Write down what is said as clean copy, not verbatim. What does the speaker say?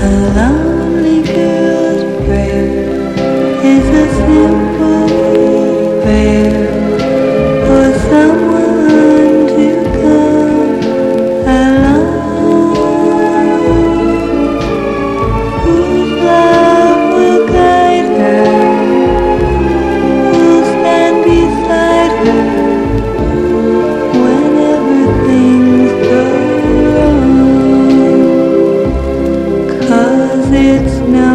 A lonely girl's prayer is a simple prayer for someone to come along, whose love will guide her, who'll stand beside her whenever things go wrong. 'Cause it's no